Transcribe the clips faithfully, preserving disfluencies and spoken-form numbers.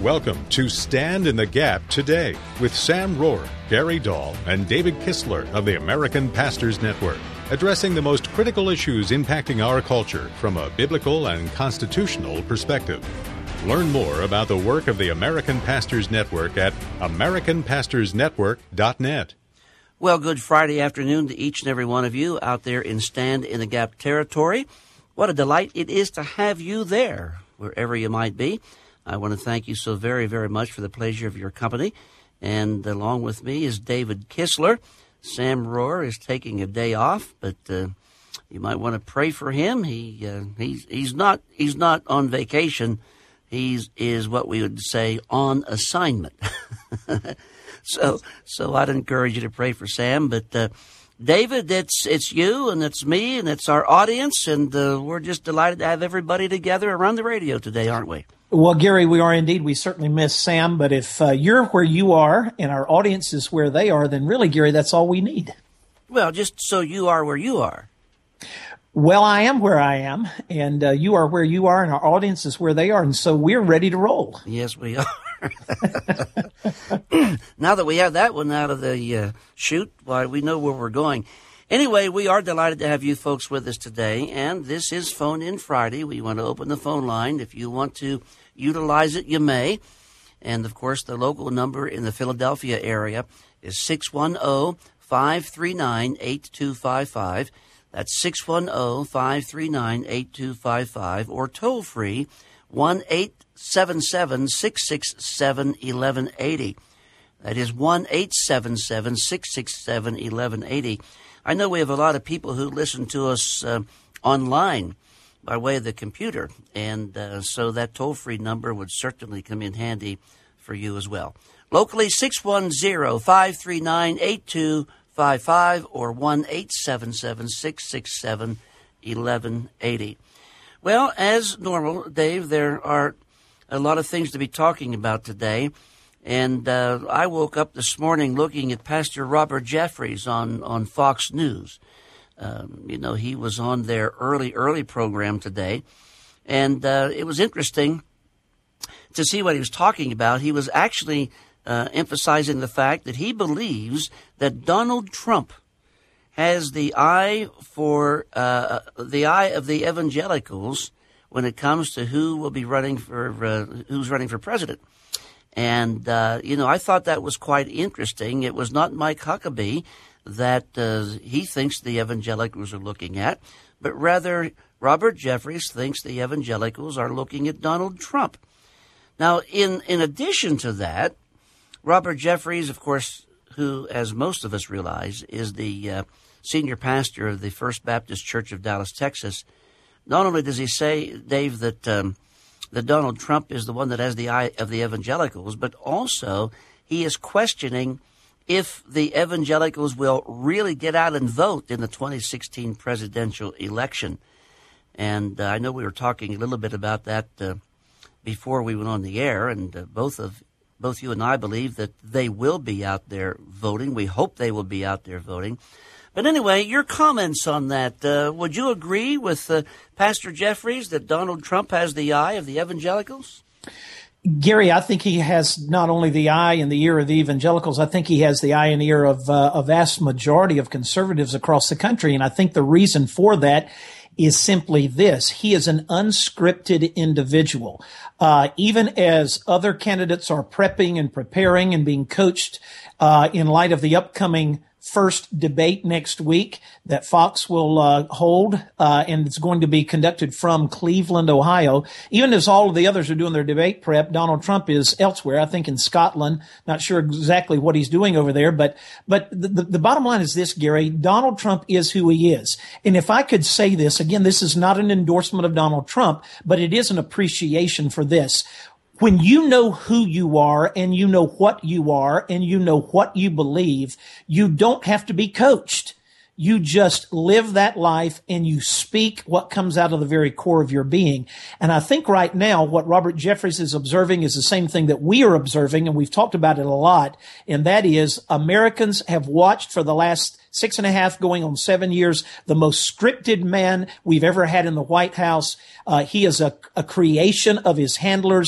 Welcome to Stand in the Gap Today with Sam Rohr, Gary Dahl, and David Kistler of the American Pastors Network, addressing the most critical issues impacting our culture from a biblical and constitutional perspective. Learn more about the work of the American Pastors Network at american pastors network dot net. Well, good Friday afternoon to each and every one of you out there in Stand in the Gap territory. What a delight it is to have you there, wherever you might be. I want to thank you so very, very much for the pleasure of your company. And along with me is David Kistler. Sam Rohr is taking a day off, but uh, you might want to pray for him. He uh, he's he's not he's not on vacation. He's is what we would say on assignment. so so I'd encourage you to pray for Sam. But uh, David, it's it's you and it's me and it's our audience, and uh, we're just delighted to have everybody together around the radio today, aren't we? Well, Gary, we are indeed. We certainly miss Sam, but if uh, you're where you are and our audience is where they are, then really, Gary, that's all we need. Well, just so you are where you are. Well, I am where I am, and uh, you are where you are, and our audience is where they are, and so we're ready to roll. Yes, we are. Now that we have that one out of the uh, chute, why, we know where we're going. Anyway, we are delighted to have you folks with us today, and this is Phone In Friday. We want to open the phone line. If you want to utilize it, you may. And, of course, the local number in the Philadelphia area is six one zero, five three nine, eight two five five. That's six one zero, five three nine, eight two five five, or toll-free one eight seven seven, six six seven, one one eight zero. That is one eight seven seven, six six seven, one one eight zero. I know we have a lot of people who listen to us uh, online by way of the computer, and uh, so that toll-free number would certainly come in handy for you as well. Locally, six one zero, five three nine, eight two five five or one eight seven seven, six six seven, one one eight zero. Well, as normal, Dave, there are a lot of things to be talking about today. And uh, I woke up this morning looking at Pastor Robert Jeffress on, on Fox News. Um, you know, he was on their early, early program today. And uh, it was interesting to see what he was talking about. He was actually uh, emphasizing the fact that he believes that Donald Trump has the eye for uh, the eye of the evangelicals when it comes to who will be running for uh, who's running for president. And, uh, you know, I thought that was quite interesting. It was not Mike Huckabee that uh, he thinks the evangelicals are looking at, but rather Robert Jeffress thinks the evangelicals are looking at Donald Trump. Now, in, in addition to that, Robert Jeffress, of course, who, as most of us realize, is the uh, senior pastor of the First Baptist Church of Dallas, Texas, not only does he say, Dave, that um, that Donald Trump is the one that has the eye of the evangelicals, but also he is questioning if the evangelicals will really get out and vote in the twenty sixteen presidential election. And uh, I know we were talking a little bit about that uh, before we went on the air, and uh, both of both you and I believe that they will be out there voting. We hope they will be out there voting. But anyway, your comments on that. Uh, would you agree with uh, Pastor Jeffress that Donald Trump has the eye of the evangelicals? Gary, I think he has not only the eye and the ear of the evangelicals, I think he has the eye and ear of uh, a vast majority of conservatives across the country. And I think the reason for that is simply this. He is an unscripted individual. Uh, even as other candidates are prepping and preparing and being coached uh, in light of the upcoming first debate next week that Fox will uh, hold, uh, and it's going to be conducted from Cleveland, Ohio. Even as all of the others are doing their debate prep, Donald Trump is elsewhere, I think in Scotland. Not sure exactly what he's doing over there, but but the, the, the bottom line is this, Gary. Donald Trump is who he is. And if I could say this, again, this is not an endorsement of Donald Trump, but it is an appreciation for this. When you know who you are and you know what you are and you know what you believe, you don't have to be coached. You just live that life and you speak what comes out of the very core of your being. And I think right now what Robert Jeffress is observing is the same thing that we are observing, and we've talked about it a lot, and that is Americans have watched for the last six and a half going on seven years, the most scripted man we've ever had in the White House. Uh, he is a, a creation of his handlers.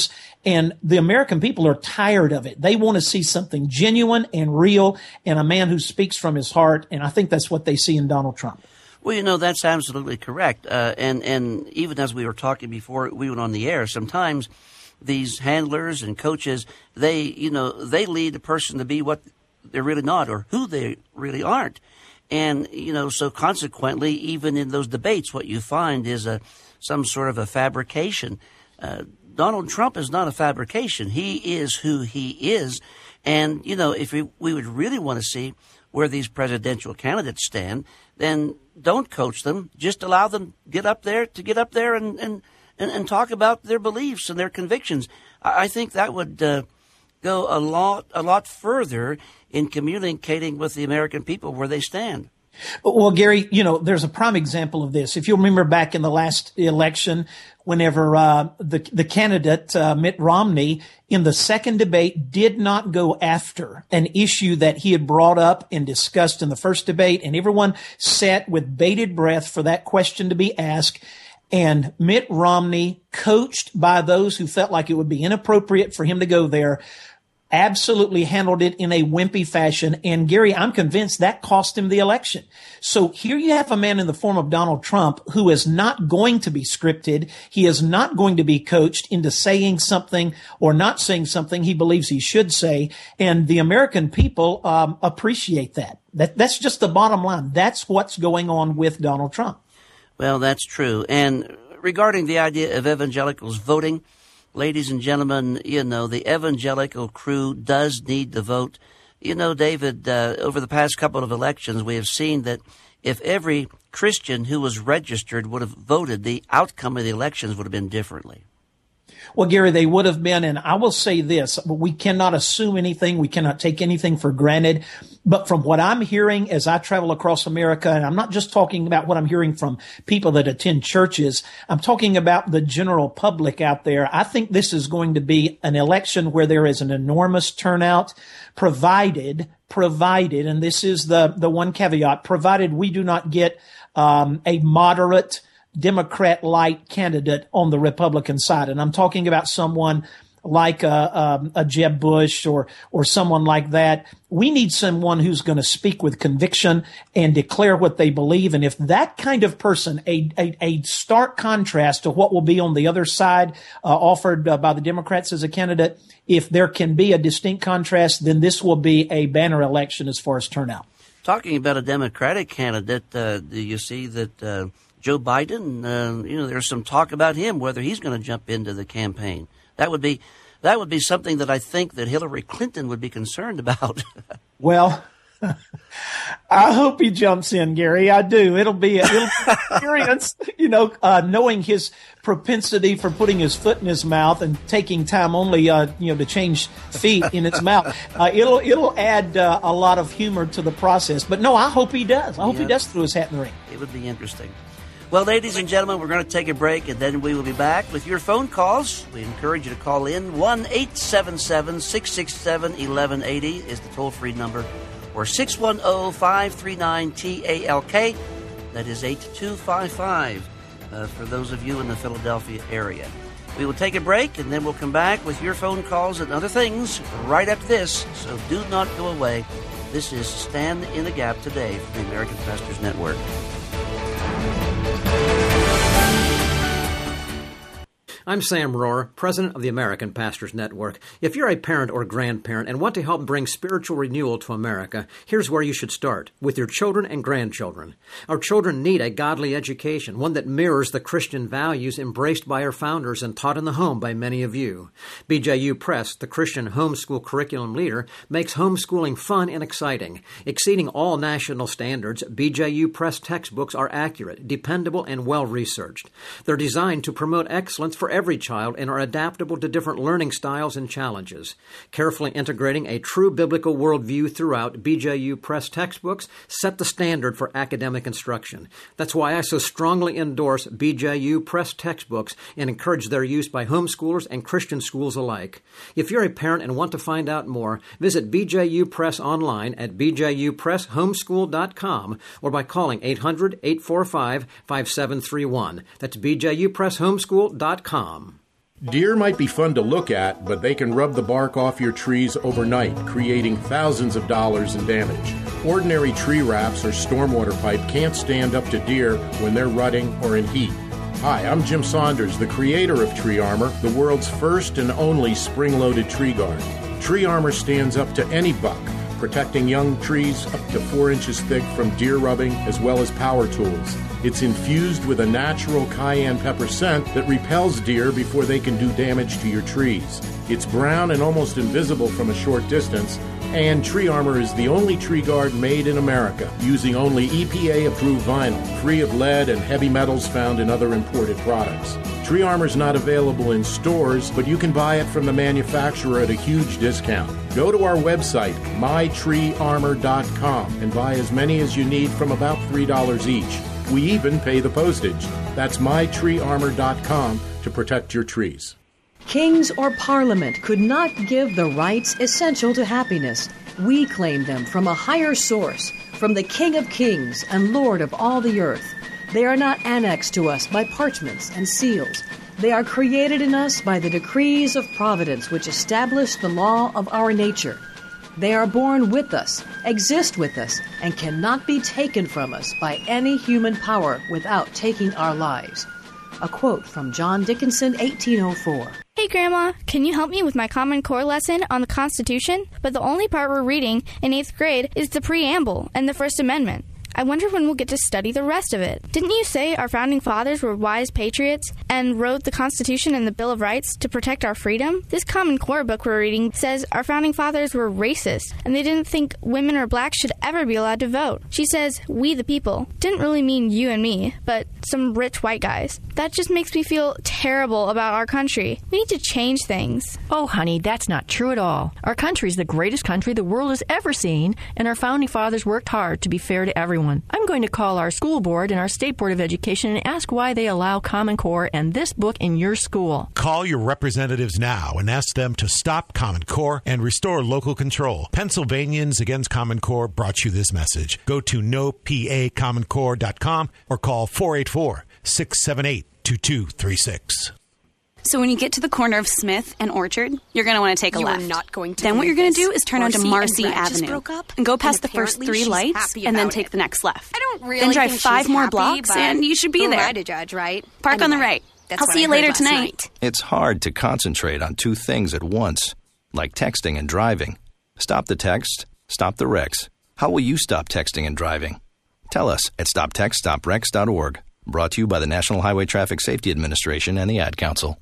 And the American people are tired of it. They want to see something genuine and real and a man who speaks from his heart. And I think that's what they see in Donald Trump. Well, you know, that's absolutely correct. Uh, and, and even as we were talking before we went on the air, sometimes these handlers and coaches, they, you know, they lead a person to be what they're really not or who they really aren't. And, you know, so consequently, even in those debates, what you find is a some sort of a fabrication. Uh, Donald Trump is not a fabrication. He is who he is. And, you know, if we, we would really want to see where these presidential candidates stand, then don't coach them. Just allow them get up there to get up there and, and, and, and talk about their beliefs and their convictions. I, I think that would uh, go a lot, a lot further in communicating with the American people where they stand. Well, Gary, you know, there's a prime example of this. If you remember back in the last election, whenever uh, the the candidate uh, Mitt Romney in the second debate did not go after an issue that he had brought up and discussed in the first debate, and everyone sat with bated breath for that question to be asked. And Mitt Romney, coached by those who felt like it would be inappropriate for him to go there, absolutely handled it in a wimpy fashion. And Gary, I'm convinced that cost him the election. So here you have a man in the form of Donald Trump who is not going to be scripted. He is not going to be coached into saying something or not saying something he believes he should say. And the American people um, appreciate that. That. That's just the bottom line. That's what's going on with Donald Trump. Well, that's true. And regarding the idea of evangelicals voting, ladies and gentlemen, you know, the evangelical crew does need to vote. You know, David, uh, over the past couple of elections, we have seen that if every Christian who was registered would have voted, the outcome of the elections would have been differently. Well, Gary, they would have been, and I will say this, we cannot assume anything. We cannot take anything for granted. But from what I'm hearing as I travel across America, and I'm not just talking about what I'm hearing from people that attend churches, I'm talking about the general public out there. I think this is going to be an election where there is an enormous turnout, provided, provided, and this is the, the one caveat, provided we do not get um, a moderate Democrat-like candidate on the Republican side. And I'm talking about someone like a, a, a Jeb Bush or or someone like that. We need someone who's going to speak with conviction and declare what they believe. And if that kind of person, a, a, a stark contrast to what will be on the other side uh, offered uh, by the Democrats as a candidate, if there can be a distinct contrast, then this will be a banner election as far as turnout. Talking about a Democratic candidate, uh, do you see that uh, Joe Biden, uh, you know, there's some talk about him, whether he's going to jump into the campaign. That would be that would be something that I think that Hillary Clinton would be concerned about. Well, I hope he jumps in, Gary. I do. It'll be a, it'll be an experience, you know, uh, knowing his propensity for putting his foot in his mouth and taking time only, uh, you know, to change feet in his mouth. Uh, it'll it'll add uh, a lot of humor to the process. But no, I hope he does. I hope yep. he does throw his hat in the ring. It would be interesting. Well, ladies and gentlemen, we're going to take a break, and then we will be back with your phone calls. We encourage you to call in. one eight seven seven, six six seven, one one eight zero is the toll-free number, or six one zero, five three nine, T A L K. That is eight two five five uh, for those of you in the Philadelphia area. We will take a break, and then we'll come back with your phone calls and other things right after this, so do not go away. This is Stand in the Gap today from the American Pastors Network. I'm Sam Rohrer, president of the American Pastors Network. If you're a parent or grandparent and want to help bring spiritual renewal to America, here's where you should start, with your children and grandchildren. Our children need a godly education, one that mirrors the Christian values embraced by our founders and taught in the home by many of you. B J U Press, the Christian homeschool curriculum leader, makes homeschooling fun and exciting. Exceeding all national standards, B J U Press textbooks are accurate, dependable, and well-researched. They're designed to promote excellence for every child and are adaptable to different learning styles and challenges. Carefully integrating a true biblical worldview throughout, B J U Press textbooks set the standard for academic instruction. That's why I so strongly endorse B J U Press textbooks and encourage their use by homeschoolers and Christian schools alike. If you're a parent and want to find out more, visit B J U Press online at b j u press homeschool dot com or by calling eight hundred, eight four five, five seven three one. That's b j u press homeschool dot com. Deer might be fun to look at, but they can rub the bark off your trees overnight, creating thousands of dollars in damage. Ordinary tree wraps or stormwater pipe can't stand up to deer when they're rutting or in heat. Hi, I'm Jim Saunders, the creator of Tree Armor, the world's first and only spring-loaded tree guard. Tree Armor stands up to any buck, protecting young trees up to four inches thick from deer rubbing as well as power tools. It's infused with a natural cayenne pepper scent that repels deer before they can do damage to your trees. It's brown and almost invisible from a short distance, and Tree Armor is the only tree guard made in America, using only E P A-approved vinyl, free of lead and heavy metals found in other imported products. Tree Armor is not available in stores, but you can buy it from the manufacturer at a huge discount. Go to our website, my tree armor dot com, and buy as many as you need from about three dollars each. We even pay the postage. That's my tree armor dot com to protect your trees. Kings or Parliament could not give the rights essential to happiness. We claim them from a higher source, from the King of Kings and Lord of all the earth. They are not annexed to us by parchments and seals. They are created in us by the decrees of providence which establish the law of our nature. They are born with us, exist with us, and cannot be taken from us by any human power without taking our lives. A quote from John Dickinson, eighteen oh four. Hey, Grandma, can you help me with my Common Core lesson on the Constitution? But the only part we're reading in eighth grade is the preamble and the First Amendment. I wonder when we'll get to study the rest of it. Didn't you say our founding fathers were wise patriots and wrote the Constitution and the Bill of Rights to protect our freedom? This Common Core book we're reading says our founding fathers were racist and they didn't think women or blacks should ever be allowed to vote. She says, we the people, didn't really mean you and me, but some rich white guys. That just makes me feel terrible about our country. We need to change things. Oh, honey, that's not true at all. Our country is the greatest country the world has ever seen, and our founding fathers worked hard to be fair to everyone. I'm going to call our school board and our State Board of Education and ask why they allow Common Core and this book in your school. Call your representatives now and ask them to stop Common Core and restore local control. Pennsylvanians Against Common Core brought you this message. Go to no p a common core dot com or call four eight four, six seven eight, two two three six. So when you get to the corner of Smith and Orchard, you're going to want to take a you left. Are not going to then what you're going to do is turn Marcy onto Marcy and Avenue broke up, and go past and the first three lights and then take it. the next left. I don't really Then drive think five she's more happy, blocks and you should be who there. am I to judge, right? Park anyway, on the right. That's I'll what see I you heard later last tonight. night. It's hard to concentrate on two things at once, like texting and driving. Stop the text, stop the wrecks. How will you stop texting and driving? Tell us at stop text stop wrecks dot org. Brought to you by the National Highway Traffic Safety Administration and the Ad Council.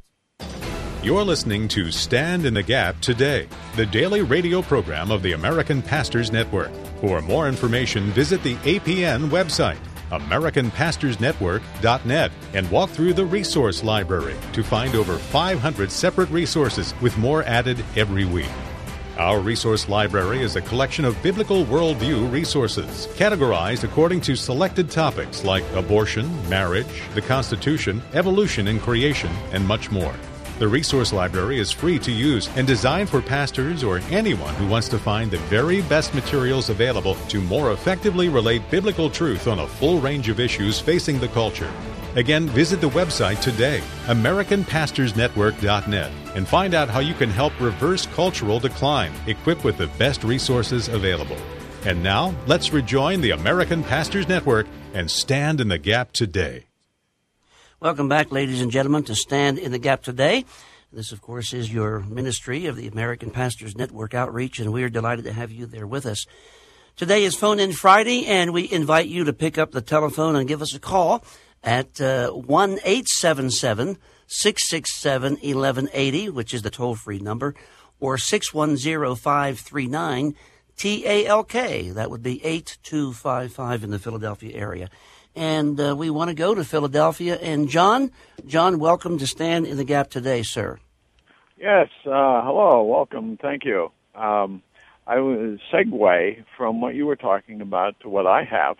You're listening to Stand in the Gap Today, the daily radio program of the American Pastors Network. For more information, visit the A P N website, american pastors network dot net, and walk through the resource library to find over five hundred separate resources with more added every week. Our resource library is a collection of biblical worldview resources, categorized according to selected topics like abortion, marriage, the Constitution, evolution and creation, and much more. The resource library is free to use and designed for pastors or anyone who wants to find the very best materials available to more effectively relate biblical truth on a full range of issues facing the culture. Again, visit the website today, american pastors network dot net, and find out how you can help reverse cultural decline, equipped with the best resources available. And now, let's rejoin the American Pastors Network and stand in the gap today. Welcome back, ladies and gentlemen, to Stand in the Gap Today. This, of course, is your ministry of the American Pastors Network Outreach, and we are delighted to have you there with us. Today is Phone In Friday, and we invite you to pick up the telephone and give us a call at uh, one eight seven seven, six six seven, one one eight zero, which is the toll-free number, or six one zero, five three nine, T A L K. That would be eight two five five in the Philadelphia area. And uh, we want to go to Philadelphia. And John, John, welcome to Stand in the Gap Today, sir. Yes, uh, hello, welcome, thank you. Um, I will segue from what you were talking about to what I have.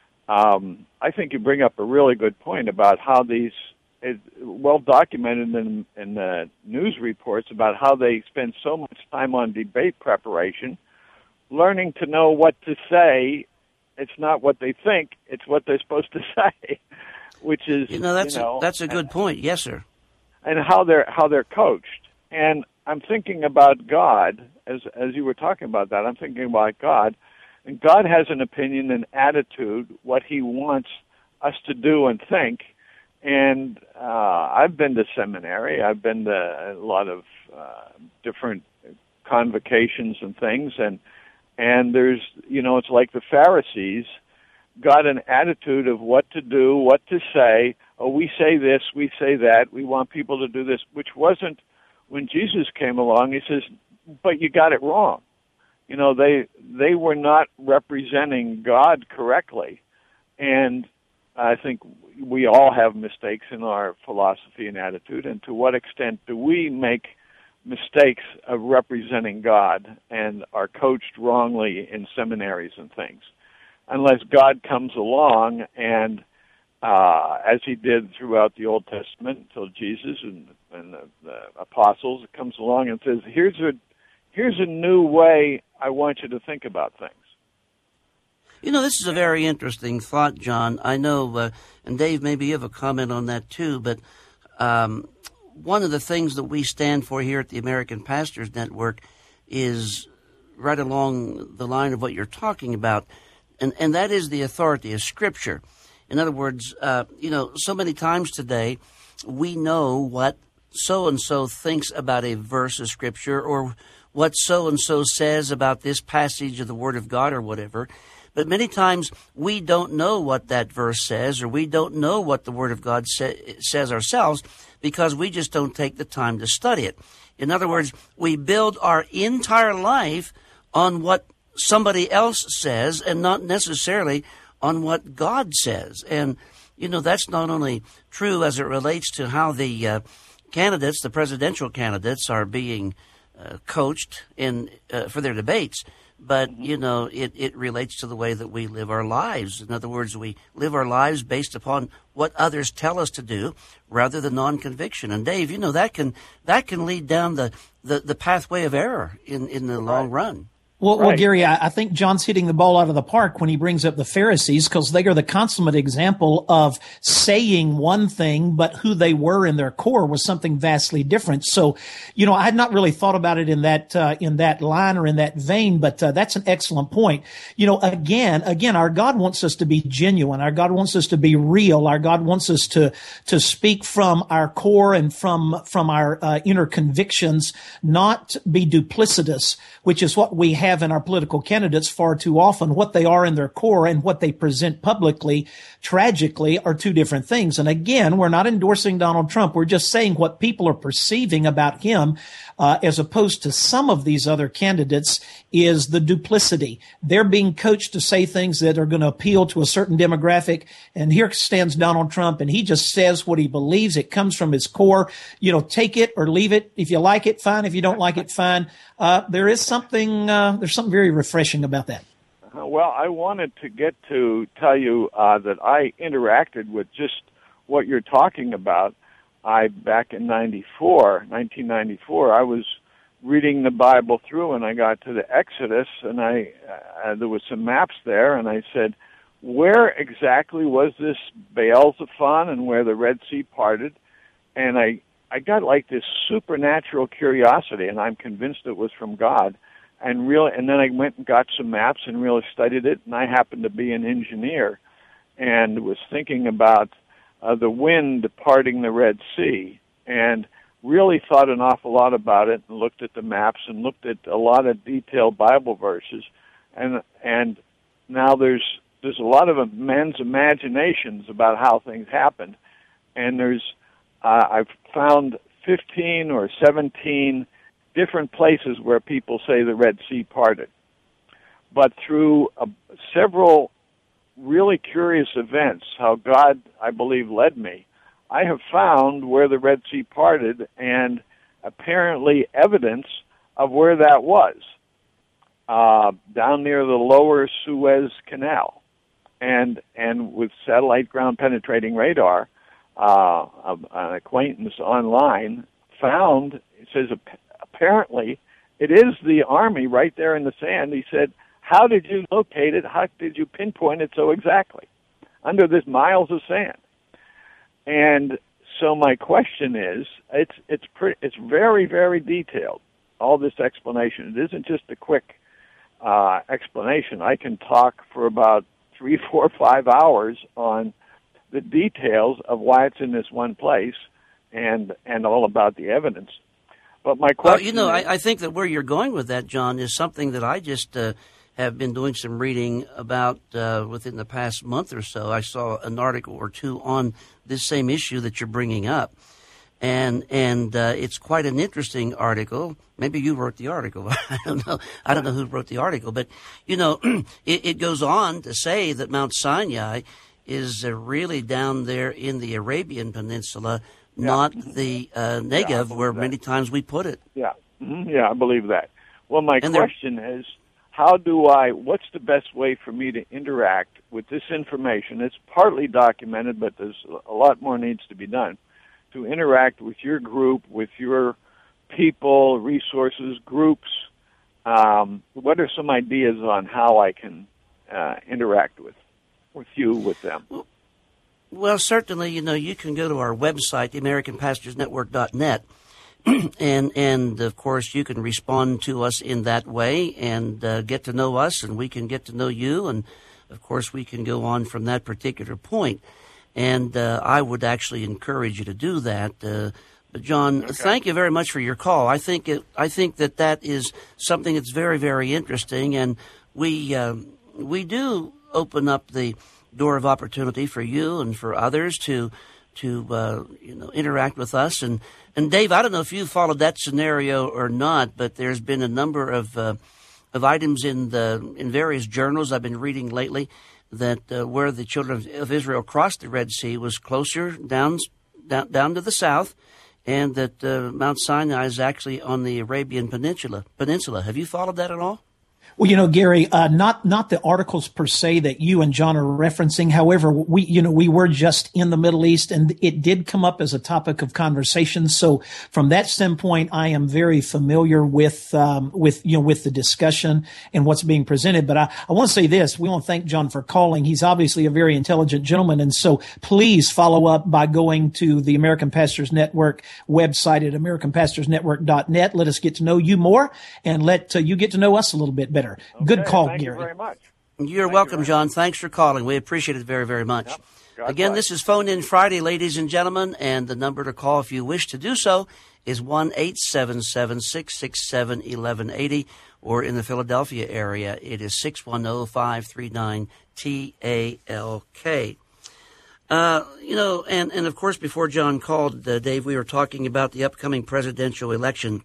Um, I think you bring up a really good point about how these, it, well documented in, in the news reports about how they spend so much time on debate preparation, learning to know what to say. It's not what they think; it's what they're supposed to say, which is you know that's you know, a, that's a good point. Yes, sir. and how they're how they're coached. And I'm thinking about God as as you were talking about that. I'm thinking about God, and God has an opinion and attitude, what He wants us to do and think. And uh, I've been to seminary. I've been to a lot of uh, different convocations and things, and and there's, you know, it's like the Pharisees got an attitude of what to do, what to say. Oh, we say this, we say that. We want people to do this, which wasn't when Jesus came along. He says, but you got it wrong. You know, they they were not representing God correctly. And I think we all have mistakes in our philosophy and attitude. And to what extent do we make mistakes of representing God and are coached wrongly in seminaries and things? Unless God comes along and, uh, as He did throughout the Old Testament until Jesus and, and the, the apostles, comes along and says, "Here's a here's a new way I want you to think about things." You know, this is a very interesting thought, John. I know, uh, and Dave, maybe you have a comment on that too, but um, one of the things that we stand for here at the American Pastors Network is right along the line of what you're talking about. And and that is the authority of Scripture. In other words, uh, you know, so many times today we know what so-and-so thinks about a verse of Scripture or what so-and-so says about this passage of the Word of God or whatever. But many times we don't know what that verse says, or we don't know what the Word of God sa- says ourselves because we just don't take the time to study it. In other words, we build our entire life on what somebody else says and not necessarily on what God says. And, you know, that's not only true as it relates to how the uh, candidates, the presidential candidates, are being uh, coached in uh, for their debates, but, you know, it, it relates to the way that we live our lives. In other words, we live our lives based upon what others tell us to do rather than non-conviction. And, Dave, you know, that can that can lead down the, the, the pathway of error in, in the long run. Well, Right. well, Gary, I, I think John's hitting the ball out of the park when he brings up the Pharisees, because they are the consummate example of saying one thing, but who they were in their core was something vastly different. So, you know, I had not really thought about it in that uh, in that line or in that vein, but uh, that's an excellent point. You know, again, again, our God wants us to be genuine. Our God wants us to be real. Our God wants us to to speak from our core and from from our uh, inner convictions, not be duplicitous, which is what we have have in our political candidates far too often. What they are in their core and what they present publicly, tragically, are two different things. And again, we're not endorsing Donald Trump. We're just saying what people are perceiving about him, uh, as opposed to some of these other candidates, is the duplicity. They're being coached to say things that are going to appeal to a certain demographic. And here stands Donald Trump, and he just says what he believes. It comes from his core. You know, take it or leave it. If you like it, fine. If you don't like it, fine. Uh, there is something, uh, there's something very refreshing about that. Uh, well, I wanted to get to tell you uh, that I interacted with just what you're talking about. I, back in ninety-four, nineteen ninety-four, I was reading the Bible through, and I got to the Exodus, and I uh, there was some maps there, and I said, where exactly was this Baal-zephon and where the Red Sea parted? And I I got like this supernatural curiosity, and I'm convinced it was from God. And really, and then I went and got some maps and really studied it. And I happened to be an engineer, and was thinking about uh, the wind parting the Red Sea, and really thought an awful lot about it, and looked at the maps and looked at a lot of detailed Bible verses. And and now there's there's a lot of men's imaginations about how things happened, and there's Uh, I've found fifteen or seventeen different places where people say the Red Sea parted. But through uh, several really curious events, how God, I believe, led me, I have found where the Red Sea parted and apparently evidence of where that was, uh, down near the lower Suez Canal. And, and with satellite ground-penetrating radar, Uh, an acquaintance online found, it says apparently it is the Army right there in the sand. He said, how did you locate it? How did you pinpoint it so exactly under this miles of sand? And so my question is, it's it's pretty, it's very, very detailed, all this explanation. It isn't just a quick uh, explanation. I can talk for about three, four, five hours on the details of why it's in this one place and and all about the evidence. But my question well, you know, is, I, I think that where you're going with that, John, is something that I just uh, have been doing some reading about uh, within the past month or so. I saw an article or two on this same issue that you're bringing up. And and uh, it's quite an interesting article. Maybe you wrote the article. I don't know. I don't know who wrote the article. But, you know, it, it goes on to say that Mount Sinai is uh, really down there in the Arabian Peninsula, yeah. not the uh, Negev, yeah, where that. many times we put it. Yeah, mm-hmm. yeah, I believe that. Well, my and question is, how do I, what's the best way for me to interact with this information? It's partly documented, but there's a lot more needs to be done. To interact with your group, with your people, resources, groups. Um, what are some ideas on how I can uh, interact with with you, with them? Well, well, certainly, you know, you can go to our website, the American Pastors Network dot net, and, and, of course, you can respond to us in that way and uh, get to know us, and we can get to know you, and, of course, we can go on from that particular point. And uh, I would actually encourage you to do that. Uh, but John, okay. Thank you very much for your call. I think it, I think that that is something that's very, very interesting, and we uh, we do open up the door of opportunity for you and for others to to uh, you know interact with us. And and Dave, I don't know if you followed that scenario or not, but there's been a number of uh, of items in the in various journals I've been reading lately, that uh, where the children of Israel crossed the Red Sea was closer down down, down to the south, and that uh, Mount Sinai is actually on the Arabian Peninsula. Peninsula. Have you followed that at all? Well, you know, Gary, uh, not not the articles per se that you and John are referencing. However, we you know we were just in the Middle East, and it did come up as a topic of conversation. So, from that standpoint, I am very familiar with um, with you know with the discussion and what's being presented. But I, I want to say this: we want to thank John for calling. He's obviously a very intelligent gentleman, and so please follow up by going to the American Pastors Network website at American Pastors Network dot net. Let us get to know you more, and let uh, you get to know us a little bit better. Okay, Good call, thank Gary. Thank you very much. You're thank welcome, you John. Thanks for calling. We appreciate it very, very much. Yep. Again, bless. This is Phone In Friday, ladies and gentlemen, and the number to call if you wish to do so is one eight seven seven, six six seven, one one eight zero, or in the Philadelphia area, it is six one zero, five three nine, T A L K. Uh, you know, and, and of course, before John called, uh, Dave, we were talking about the upcoming presidential election.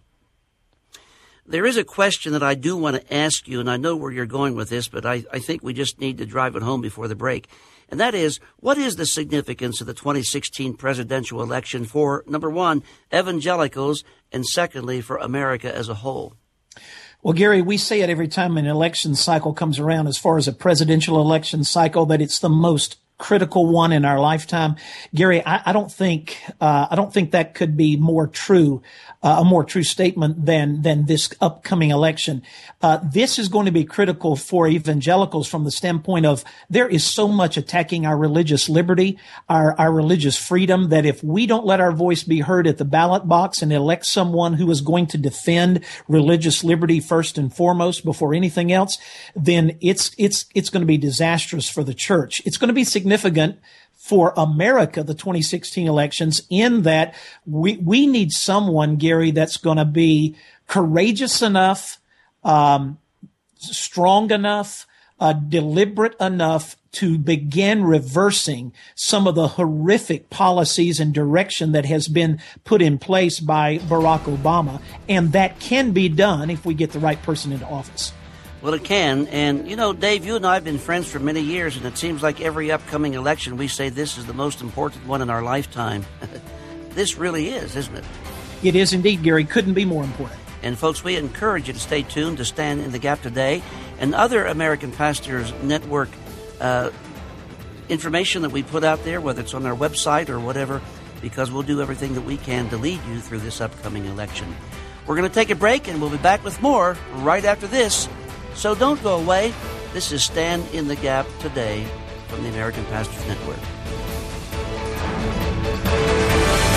There is a question that I do want to ask you, and I know where you're going with this, but I, I think we just need to drive it home before the break. And that is, what is the significance of the twenty sixteen presidential election for, number one, evangelicals, and secondly, for America as a whole? Well, Gary, we say it every time an election cycle comes around, as far as a presidential election cycle, that it's the most critical one in our lifetime. Gary, I, I don't think uh, I don't think that could be more true, uh, a more true statement than than this upcoming election. Uh, this is going to be critical for evangelicals from the standpoint of there is so much attacking our religious liberty, our our religious freedom, that if we don't let our voice be heard at the ballot box and elect someone who is going to defend religious liberty first and foremost before anything else, then it's it's it's going to be disastrous for the church. It's going to be significant significant for America, the twenty sixteen elections, in that we we need someone, Gary, that's going to be courageous enough, um, strong enough, uh, deliberate enough to begin reversing some of the horrific policies and direction that has been put in place by Barack Obama. And that can be done if we get the right person into office. Well, it can. And, you know, Dave, you and I have been friends for many years, and it seems like every upcoming election we say this is the most important one in our lifetime. This really is, isn't it? It is indeed, Gary. Couldn't be more important. And, folks, we encourage you to stay tuned to Stand in the Gap today and other American Pastors Network uh, information that we put out there, whether it's on our website or whatever, because we'll do everything that we can to lead you through this upcoming election. We're going to take a break, and we'll be back with more right after this. So don't go away. This is Stand in the Gap today from the American Pastors Network.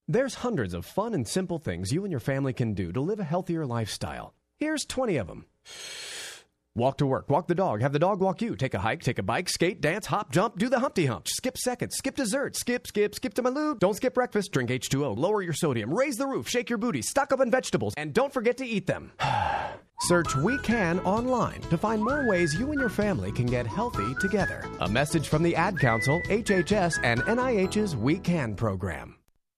There's hundreds of fun and simple things you and your family can do to live a healthier lifestyle. Here's twenty of them. Walk to work, walk the dog, have the dog walk you, take a hike, take a bike, skate, dance, hop, jump, do the Humpty Hump, skip seconds, skip dessert, skip, skip, skip to my loo, don't skip breakfast, drink H two O, lower your sodium, raise the roof, shake your booty, stock up on vegetables, and don't forget to eat them. Search We Can online to find more ways you and your family can get healthy together. A message from the Ad Council, H H S, and N I H's We Can program.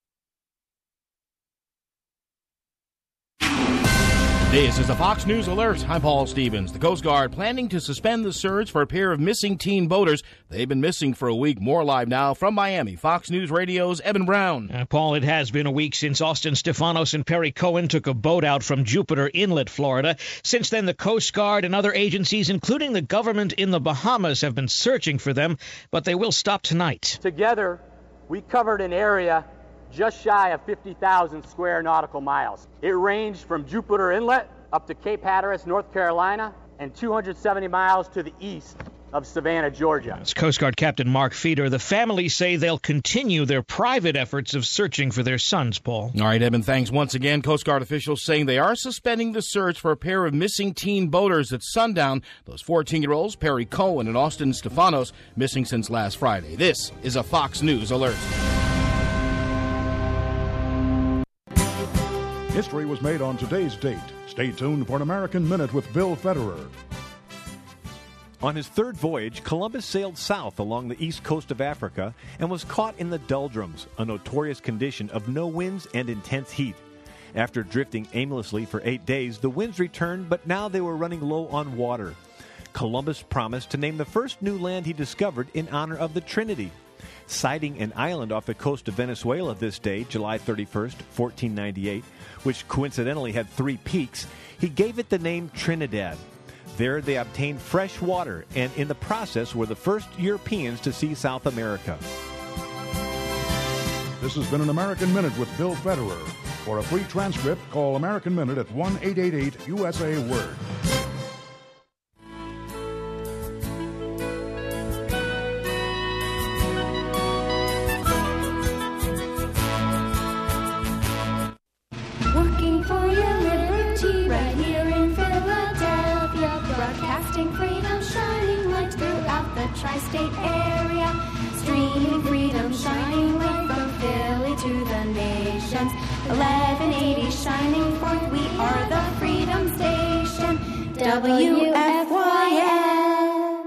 This is a Fox News Alert. I'm Paul Stevens. The Coast Guard planning to suspend the search for a pair of missing teen boaters. They've been missing for a week. More live now from Miami. Fox News Radio's Evan Brown. Uh, Paul, it has been a week since Austin Stefanos and Perry Cohen took a boat out from Jupiter Inlet, Florida. Since then, the Coast Guard and other agencies, including the government in the Bahamas, have been searching for them, but they will stop tonight. Together, we covered an area just shy of fifty thousand square nautical miles. It ranged from Jupiter Inlet up to Cape Hatteras, North Carolina, and two hundred seventy miles to the east of Savannah, Georgia. It's Coast Guard Captain Mark Feeder. The families say they'll continue their private efforts of searching for their sons, Paul. All right, Evan, thanks once again. Coast Guard officials saying they are suspending the search for a pair of missing teen boaters at sundown. Those fourteen-year-olds, Perry Cohen and Austin Stefanos, missing since last Friday. This is a Fox News Alert. History was made on today's date. Stay tuned for an American Minute with Bill Federer. On his third voyage, Columbus sailed south along the east coast of Africa and was caught in the doldrums, a notorious condition of no winds and intense heat. After drifting aimlessly for eight days, the winds returned, but now they were running low on water. Columbus promised to name the first new land he discovered in honor of the Trinity. Sighting an island off the coast of Venezuela this day, July thirty-first, fourteen ninety-eight, which coincidentally had three peaks, he gave it the name Trinidad. There they obtained fresh water and in the process were the first Europeans to see South America. This has been an American Minute with Bill Federer. For a free transcript, call American Minute at one eight eight eight U S A Word. Working for your liberty right here in Philadelphia. Broadcasting freedom, shining light throughout the tri-state area. Streaming freedom, shining light from Philly to the nations. eleven eighty shining forth, we are the Freedom Station. W F Y L.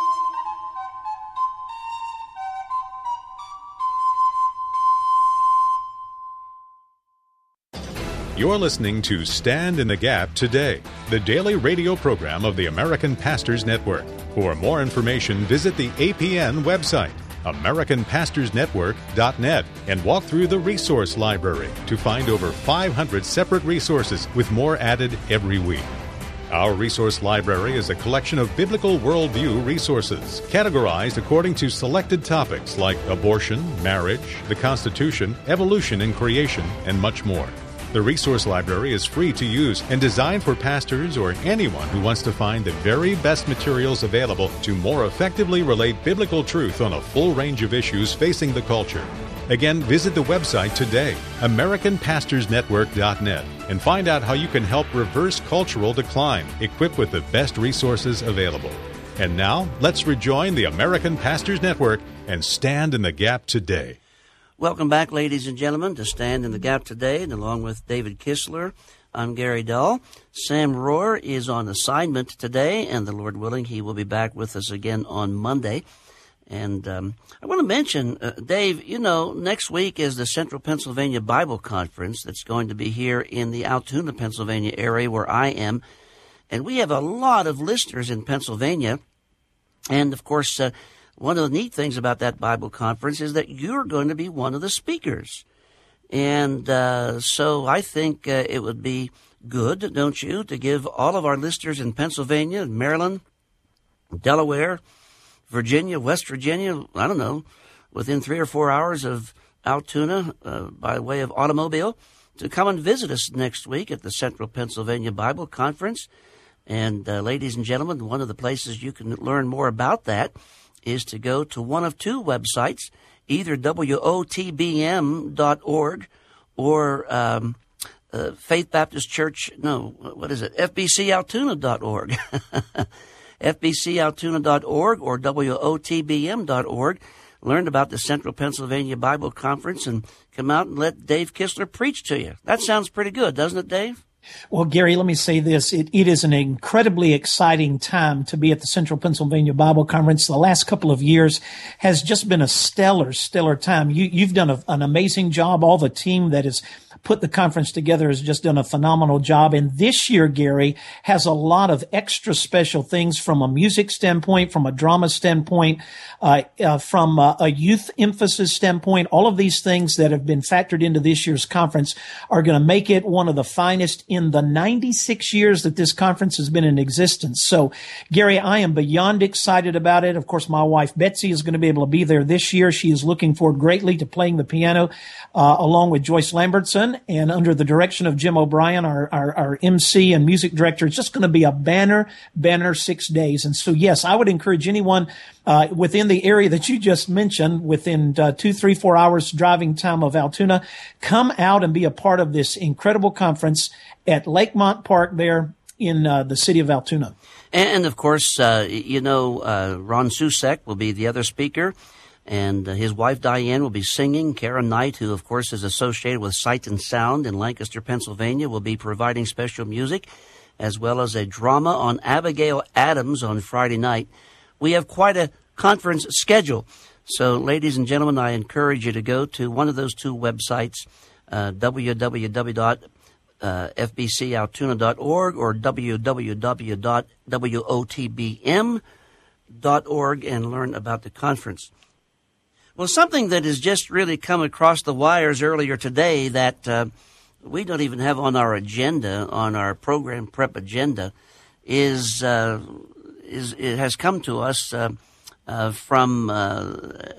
You're listening to Stand in the Gap Today, the daily radio program of the American Pastors Network. For more information, visit the A P N website, American Pastors Network dot net, and walk through the resource library to find over five hundred separate resources with more added every week. Our resource library is a collection of biblical worldview resources, categorized according to selected topics like abortion, marriage, the Constitution, evolution and creation, and much more. The resource library is free to use and designed for pastors or anyone who wants to find the very best materials available to more effectively relate biblical truth on a full range of issues facing the culture. Again, visit the website today, American Pastors Network dot net, and find out how you can help reverse cultural decline, equipped with the best resources available. And now, let's rejoin the American Pastors Network and stand in the gap today. Welcome back, ladies and gentlemen, to Stand in the Gap Today, and along with David Kistler, I'm Gary Dahl. Sam Rohr is on assignment today, and the Lord willing, he will be back with us again on Monday. And um, I want to mention, uh, Dave, you know, next week is the Central Pennsylvania Bible Conference that's going to be here in the Altoona, Pennsylvania area where I am. And we have a lot of listeners in Pennsylvania. And, of course, uh, one of the neat things about that Bible conference is that you're going to be one of the speakers. And uh, so I think uh, it would be good, don't you, to give all of our listeners in Pennsylvania, Maryland, Delaware, Virginia, West Virginia, I don't know, within three or four hours of Altoona uh, by way of automobile, to come and visit us next week at the Central Pennsylvania Bible Conference. And uh, ladies and gentlemen, one of the places you can learn more about that is to go to one of two websites, either W O T B M dot org or um, uh, Faith Baptist Church, no, what is it, F B C Altoona dot org, F B C Altoona dot org or W O T B M dot org. Learn about the Central Pennsylvania Bible Conference and come out and let Dave Kistler preach to you. That sounds pretty good, doesn't it, Dave? Well, Gary, let me say this. It, it is an incredibly exciting time to be at the Central Pennsylvania Bible Conference. The last couple of years has just been a stellar, stellar time. You, you've done a, an amazing job. All the team that has put the conference together has just done a phenomenal job. And this year, Gary, has a lot of extra special things from a music standpoint, from a drama standpoint, uh, uh from a, a youth emphasis standpoint. All of these things that have been factored into this year's conference are going to make it one of the finest in the ninety-six years that this conference has been in existence. So, Gary, I am beyond excited about it. Of course, my wife, Betsy, is going to be able to be there this year. She is looking forward greatly to playing the piano uh, along with Joyce Lambertson, and under the direction of Jim O'Brien, our, our, our M C and music director. It's just going to be a banner, banner six days. And so, yes, I would encourage anyone uh, within the area that you just mentioned, within uh, two, three, four hours driving time of Altoona, come out and be a part of this incredible conference at Lakemont Park there in uh, the city of Altoona. And, of course, uh, you know, uh, Ron Susek will be the other speaker. And uh, his wife, Diane, will be singing. Karen Knight, who, of course, is associated with Sight and Sound in Lancaster, Pennsylvania, will be providing special music, as well as a drama on Abigail Adams on Friday night. We have quite a conference schedule. So, ladies and gentlemen, I encourage you to go to one of those two websites, uh, w w w dot f b c altoona dot org or w w w dot w o t b m dot org, and learn about the conference. Well, something that has just really come across the wires earlier today that uh, we don't even have on our agenda, on our program prep agenda, is uh, is it has come to us uh, uh, from uh,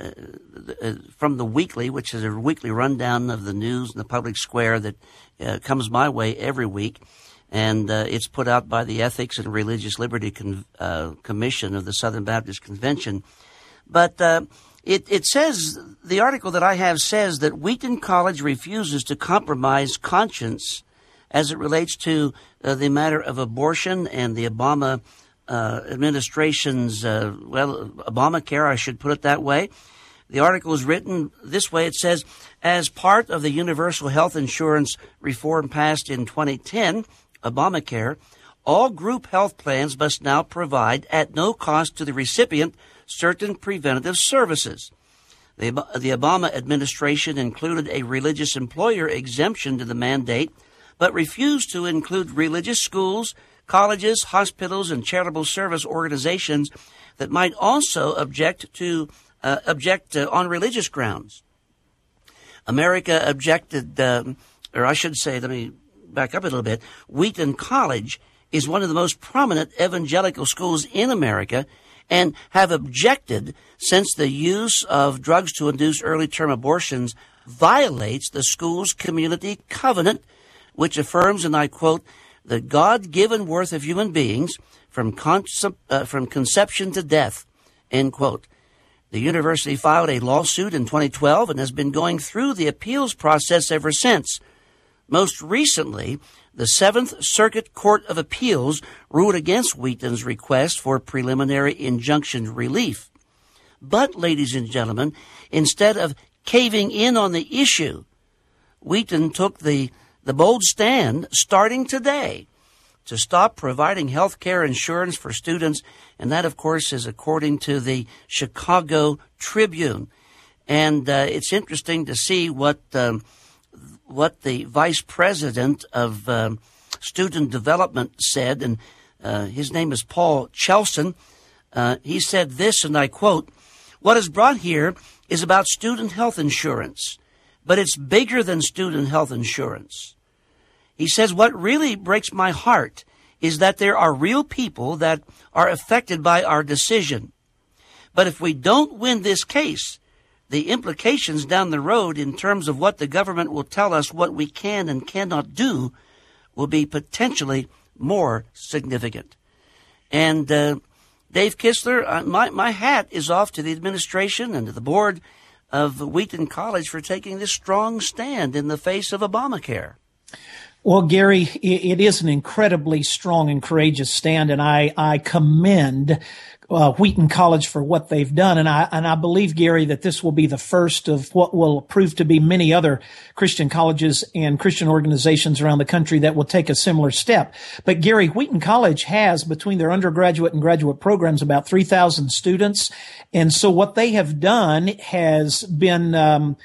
uh, from the Weekly, which is a weekly rundown of the news in the public square that uh, comes my way every week, and uh, it's put out by the Ethics and Religious Liberty Con- uh, Commission of the Southern Baptist Convention, but. Uh, It, it says, the article that I have says that Wheaton College refuses to compromise conscience as it relates to uh, the matter of abortion and the Obama uh, administration's, uh, well, Obamacare, I should put it that way. The article is written this way. It says, as part of the universal health insurance reform passed in twenty ten, Obamacare, all group health plans must now provide at no cost to the recipient certain preventative services. The, the Obama administration included a religious employer exemption to the mandate, but refused to include religious schools, colleges, hospitals, and charitable service organizations that might also object to uh, object uh, on religious grounds. America objected, um, or I should say, let me back up a little bit. Wheaton College is one of the most prominent evangelical schools in America, and have objected since the use of drugs to induce early-term abortions violates the school's community covenant, which affirms, and I quote, the God-given worth of human beings from, concep- uh, from conception to death, end quote. The university filed a lawsuit in twenty twelve and has been going through the appeals process ever since. Most recently, the Seventh Circuit Court of Appeals ruled against Wheaton's request for preliminary injunction relief. But, ladies and gentlemen, instead of caving in on the issue, Wheaton took the, the bold stand, starting today, to stop providing health care insurance for students, and that, of course, is according to the Chicago Tribune. And uh, it's interesting to see what... Um, what the vice president of um, student development said, and uh, his name is Paul Chelson. Uh, he said this, and I quote, what is brought here is about student health insurance, but it's bigger than student health insurance. He says, what really breaks my heart is that there are real people that are affected by our decision. But if we don't win this case, the implications down the road in terms of what the government will tell us what we can and cannot do will be potentially more significant. And uh, Dave Kistler, uh, my, my hat is off to the administration and to the board of Wheaton College for taking this strong stand in the face of Obamacare. Well, Gary, it is an incredibly strong and courageous stand, and I, I commend uh, Wheaton College for what they've done. And I, and I believe, Gary, that this will be the first of what will prove to be many other Christian colleges and Christian organizations around the country that will take a similar step. But Gary, Wheaton College has, between their undergraduate and graduate programs, about three thousand students. And so what they have done has been, um,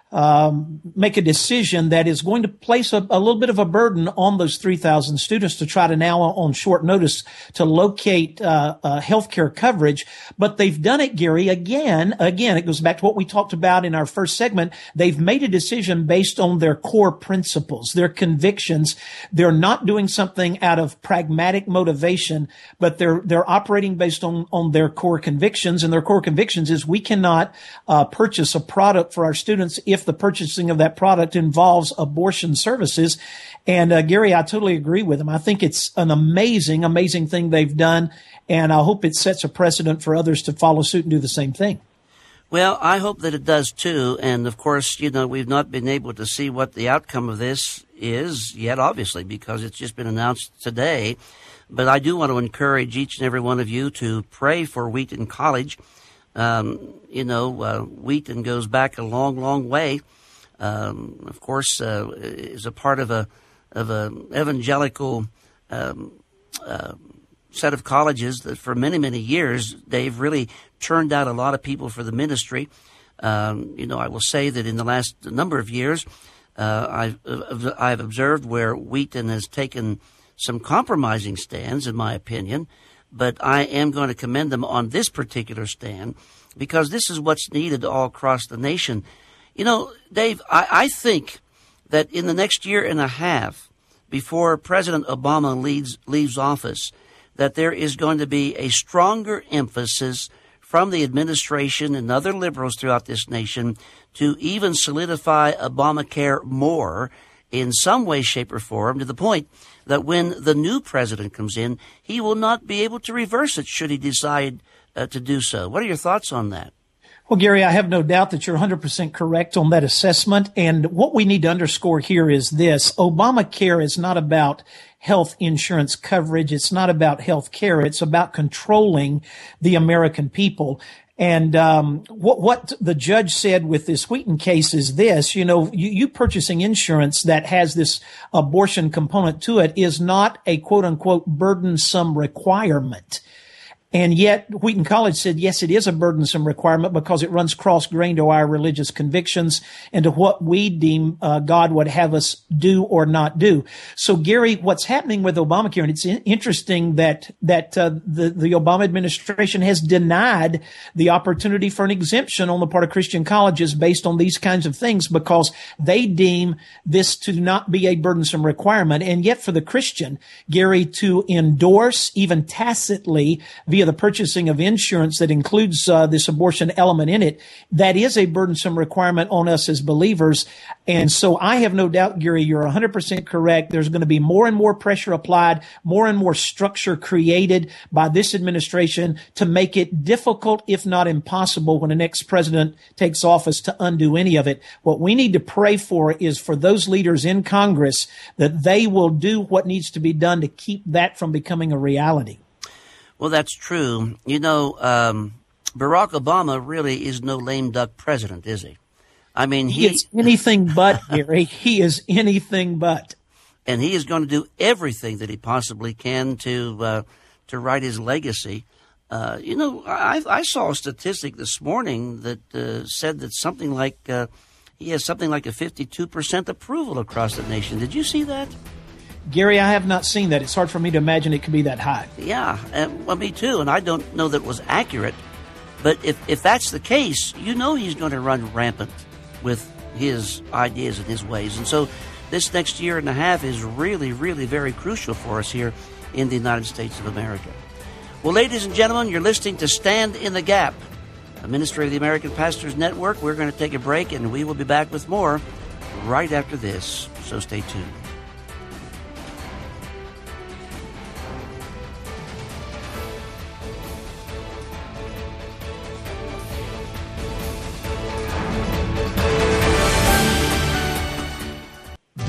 Um, make a decision that is going to place a, a little bit of a burden on those three thousand students to try to now, on short notice, to locate uh, uh, healthcare coverage. But they've done it, Gary, again, again, it goes back to what we talked about in our first segment. They've made a decision based on their core principles, their convictions. They're not doing something out of pragmatic motivation, but they're they're operating based on, on their core convictions. And their core convictions is we cannot uh, purchase a product for our students if the purchasing of that product involves abortion services. And uh, Gary, I totally agree with him. I think it's an amazing, amazing thing they've done, and I hope it sets a precedent for others to follow suit and do the same thing. Well, I hope that it does too. And of course, you know, we've not been able to see what the outcome of this is yet, obviously, because it's just been announced today. But I do want to encourage each and every one of you to pray for Wheaton College. Um, you know, uh, Wheaton goes back a long, long way. Um, of course, uh, is a part of a of a evangelical um, uh, set of colleges that for many, many years they've really turned out a lot of people for the ministry. Um, you know, I will say that in the last number of years, uh, I've I've observed where Wheaton has taken some compromising stands, in my opinion. But I am going to commend them on this particular stand because this is what's needed all across the nation. You know, Dave, I, I think that in the next year and a half before President Obama leaves, leaves office, that there is going to be a stronger emphasis from the administration and other liberals throughout this nation to even solidify Obamacare more in some way, shape, or form, to the point that when the new president comes in, he will not be able to reverse it should he decide uh, to do so. What are your thoughts on that? Well, Gary, I have no doubt that you're one hundred percent correct on that assessment. And what we need to underscore here is this. Obamacare is not about health insurance coverage. It's not about health care. It's about controlling the American people. And um, what, what the judge said with this Wheaton case is this, you know, you, you purchasing insurance that has this abortion component to it is not a quote unquote burdensome requirement. And yet Wheaton College said, yes, it is a burdensome requirement because it runs cross-grain to our religious convictions and to what we deem uh, God would have us do or not do. So, Gary, what's happening with Obamacare, and it's in- interesting that that uh, the, the Obama administration has denied the opportunity for an exemption on the part of Christian colleges based on these kinds of things because they deem this to not be a burdensome requirement. And yet for the Christian, Gary, to endorse even tacitly via the purchasing of insurance that includes uh, this abortion element in it, that is a burdensome requirement on us as believers. And so I have no doubt, Gary, you're one hundred percent correct. There's going to be more and more pressure applied, more and more structure created by this administration to make it difficult, if not impossible, when the next president takes office to undo any of it. What we need to pray for is for those leaders in Congress that they will do what needs to be done to keep that from becoming a reality. Well, that's true. You know, um, Barack Obama really is no lame duck president, is he? I mean, he, he is anything but, Gary. He is anything but. And he is going to do everything that he possibly can to uh, to write his legacy. Uh, you know, I, I saw a statistic this morning that uh, said that something like uh, he has something like a fifty-two percent approval across the nation. Did you see that? Gary, I have not seen that. It's hard for me to imagine it could be that high. Yeah, and, well, me too. And I don't know that it was accurate. But if, if that's the case, you know he's going to run rampant with his ideas and his ways. And so this next year and a half is really, really very crucial for us here in the United States of America. Well, ladies and gentlemen, you're listening to Stand in the Gap, a ministry of the American Pastors Network. We're going to take a break, and we will be back with more right after this. So stay tuned.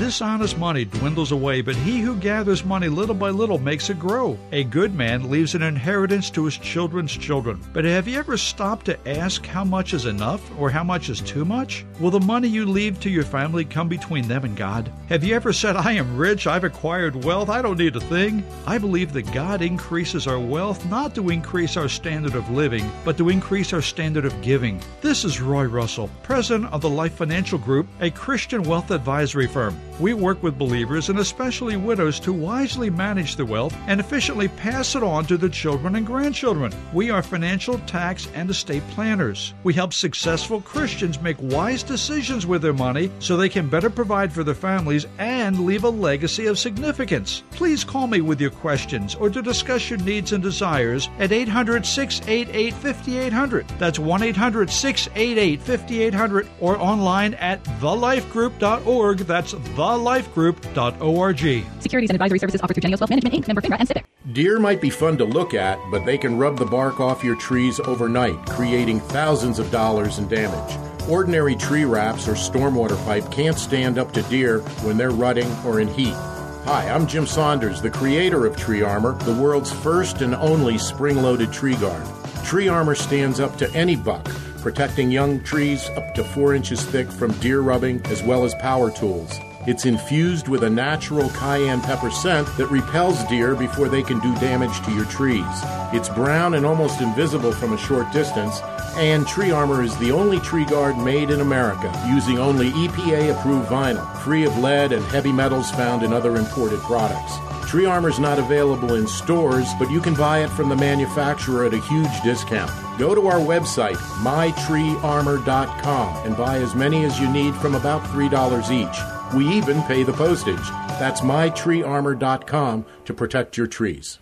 dishonest money dwindles away, but he who gathers money little by little makes it grow. A good man leaves an inheritance to his children's children. But have you ever stopped to ask how much is enough or how much is too much? Will the money you leave to your family come between them and God? Have you ever said, I am rich, I've acquired wealth, I don't need a thing? I believe that God increases our wealth not to increase our standard of living, but to increase our standard of giving. This is Roy Russell, president of the Life Financial Group, a Christian wealth advisory firm. We work with believers and especially widows to wisely manage their wealth and efficiently pass it on to their children and grandchildren. We are financial, tax, and estate planners. We help successful Christians make wise decisions with their money so they can better provide for their families and leave a legacy of significance. Please call me with your questions or to discuss your needs and desires at eight hundred, six eight eight, five eight zero zero. That's one eight hundred, six eight eight, five eight zero zero or online at the life group dot org. That's the life group dot org. Securities and advisory services offered through Jenios Wealth Management, Incorporated, member FINRA and SIPC. Deer might be fun to look at, but they can rub the bark off your trees overnight, creating thousands of dollars in damage. Ordinary tree wraps or stormwater pipe can't stand up to deer when they're rutting or in heat. Hi, I'm Jim Saunders, the creator of Tree Armor, the world's first and only spring-loaded tree guard. Tree Armor stands up to any buck, protecting young trees up to four inches thick from deer rubbing as well as power tools. It's infused with a natural cayenne pepper scent that repels deer before they can do damage to your trees. It's brown and almost invisible from a short distance, and Tree Armor is the only tree guard made in America, using only E P A-approved vinyl, free of lead and heavy metals found in other imported products. Tree Armor is not available in stores, but you can buy it from the manufacturer at a huge discount. Go to our website, my tree armor dot com, and buy as many as you need from about three dollars each. We even pay the postage. That's my tree armor dot com to protect your trees.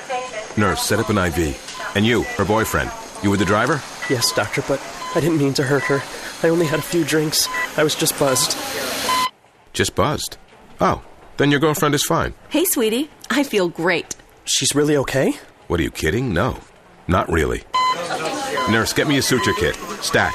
Nurse, set up an I V. And you, her boyfriend, you were the driver? Yes, doctor, but I didn't mean to hurt her. I only had a few drinks. I was just buzzed. Just buzzed? Oh, then your girlfriend is fine. Hey, sweetie. I feel great. She's really okay? What, are you kidding? No, not really. Nurse, get me a suture kit. Stat.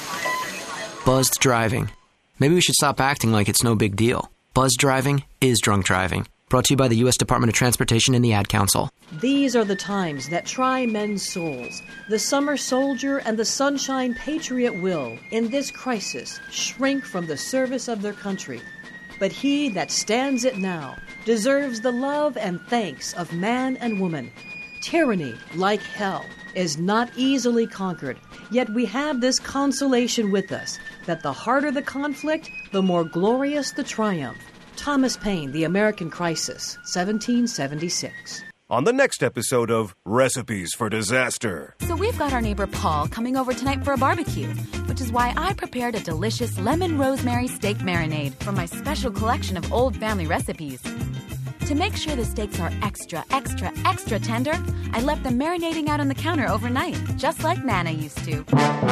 Buzzed driving. Maybe we should stop acting like it's no big deal. Buzzed driving is drunk driving. Brought to you by the U S Department of Transportation and the Ad Council. These are the times that try men's souls. The summer soldier and the sunshine patriot will, in this crisis, shrink from the service of their country. But he that stands it now deserves the love and thanks of man and woman. Tyranny, like hell, is not easily conquered, yet we have this consolation with us, that the harder the conflict, the more glorious the triumph. Thomas Paine, The American Crisis, seventeen seventy-six. On the next episode of Recipes for Disaster. So we've got our neighbor Paul coming over tonight for a barbecue, which is why I prepared a delicious lemon rosemary steak marinade from my special collection of old family recipes. To make sure the steaks are extra, extra, extra tender, I left them marinating out on the counter overnight, just like Nana used to.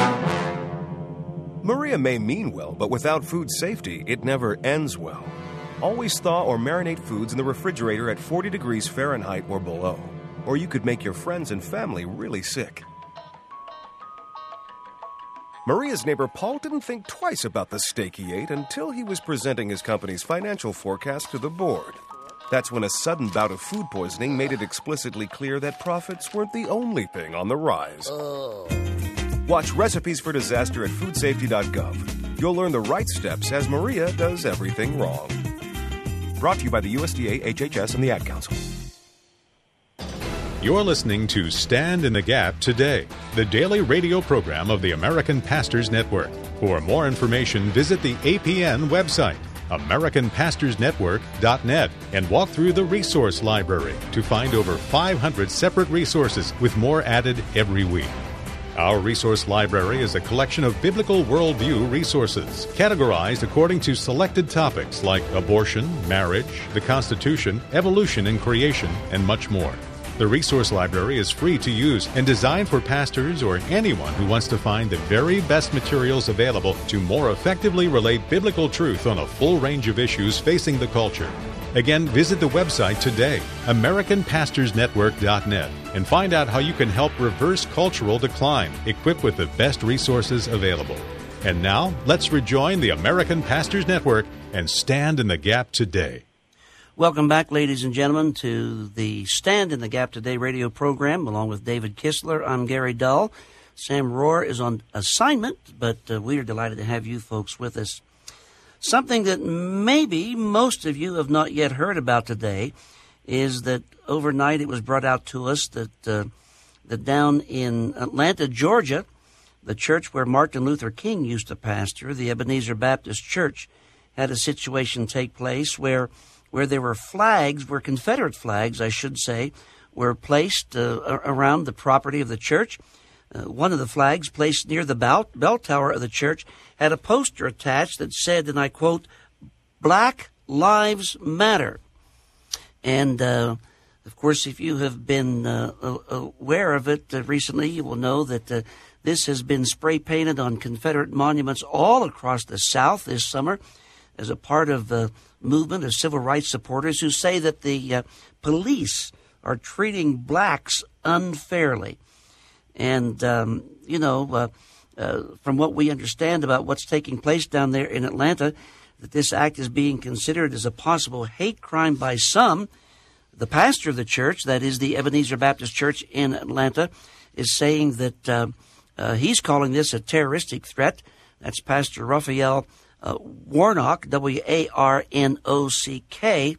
Maria may mean well, but without food safety, it never ends well. Always thaw or marinate foods in the refrigerator at forty degrees Fahrenheit or below, or you could make your friends and family really sick. Maria's neighbor Paul didn't think twice about the steak he ate until he was presenting his company's financial forecast to the board. That's when a sudden bout of food poisoning made it explicitly clear that profits weren't the only thing on the rise. Oh. Watch Recipes for Disaster at food safety dot gov. You'll learn the right steps as Maria does everything wrong. Brought to you by the U S D A, H H S, and the Ad Council. You're listening to Stand in the Gap Today, the daily radio program of the American Pastors Network. For more information, visit the A P N website, american pastors network dot net, and walk through the resource library to find over five hundred separate resources with more added every week. Our resource library is a collection of biblical worldview resources, categorized according to selected topics like abortion, marriage, the Constitution, evolution and creation, and much more. The resource library is free to use and designed for pastors or anyone who wants to find the very best materials available to more effectively relate biblical truth on a full range of issues facing the culture. Again, visit the website today, american pastors network dot net, and find out how you can help reverse cultural decline, equipped with the best resources available. And now, let's rejoin the American Pastors Network and stand in the gap today. Welcome back, ladies and gentlemen, to the Stand in the Gap Today radio program, along with David Kistler. I'm Gary Dull. Sam Rohr is on assignment, but uh, we are delighted to have you folks with us. Something that maybe most of you have not yet heard about today is that overnight it was brought out to us that, uh, that down in Atlanta, Georgia, the church where Martin Luther King used to pastor, the Ebenezer Baptist Church, had a situation take place where where there were flags, where Confederate flags, I should say, were placed uh, around the property of the church. Uh, one of the flags placed near the bell, bell tower of the church had a poster attached that said, and I quote, "Black Lives Matter." And, uh, of course, if you have been uh, aware of it uh, recently, you will know that uh, this has been spray painted on Confederate monuments all across the South this summer as a part of the movement of civil rights supporters who say that the uh, police are treating blacks unfairly. And, um, you know, uh, uh, from what we understand about what's taking place down there in Atlanta, that this act is being considered as a possible hate crime by some. The pastor of the church, that is the Ebenezer Baptist Church in Atlanta, is saying that uh, uh, he's calling this a terroristic threat. That's Pastor Raphael Uh, Warnock, W A R N O C K.